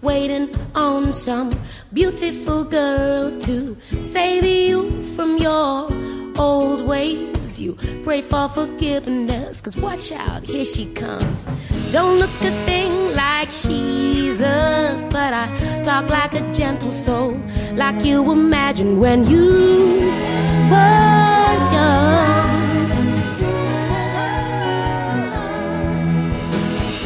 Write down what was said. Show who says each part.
Speaker 1: waiting on some beautiful girl to save you from your old ways. You pray for forgiveness, 'cause watch out, here she comes. Don't look a thing like she's us, but I talk like a gentle soul, like you imagined when you were